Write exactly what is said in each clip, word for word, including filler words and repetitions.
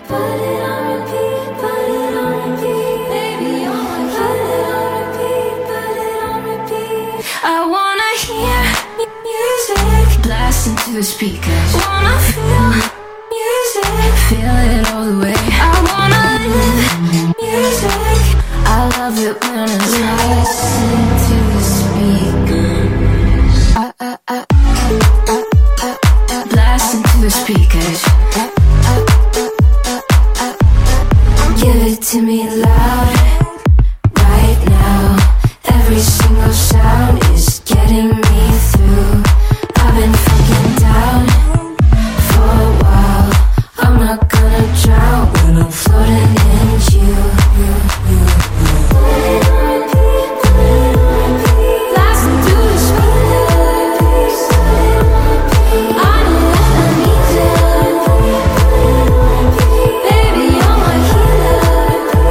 Put it on repeat, put it on repeat. Baby, you're my put it on repeat, put it on repeat. I wanna hear music blasting to the speakers. Wanna feel music, feel it all the way. I wanna live music. I love it when it's blasting to the speakers. I, I, I, I, I, I, blasting to the speakers. Give it to me loud, right now. Every single sound is getting me through. I've been fucking down for a while. I'm not gonna drown when I'm floating in you. you, you, you. Put it on repeat, put it on repeat. Blasting through the speakers. I know that I need you. Baby, you're my healer.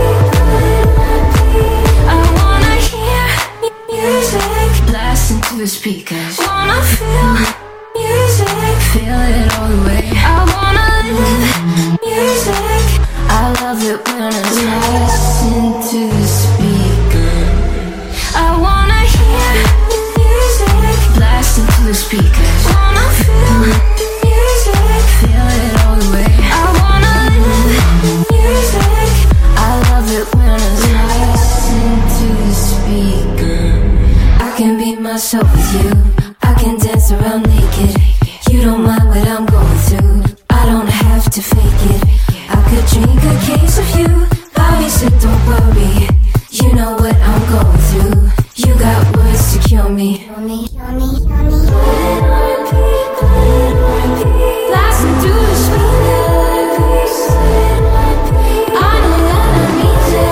I wanna hear music blasting to the speakers. Wanna feel music, feel it all the way. I wanna live music. I love it when it's blasting to the speakers. I wanna hear music blasting to the speakers. Wanna feel music, feel it all the way. I wanna live music. I love it when it's blasting to the speakers. I can be myself with you. I can dance around naked. You don't mind what I'm going through. I don't have to fake it. I could drink a case of you. I'll be sick, don't worry. You know what I'm going through. You got words to cure me. Put it on repeat, put it on repeat. Blasting through the speakers. I know that I need you.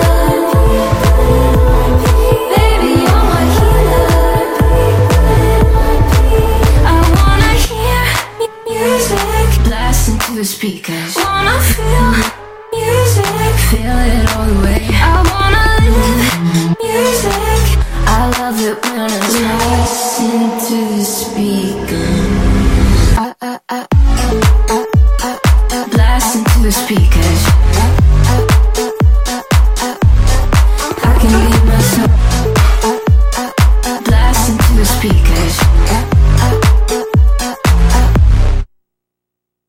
Baby, you're my healer. I wanna hear music blasting to the speakers.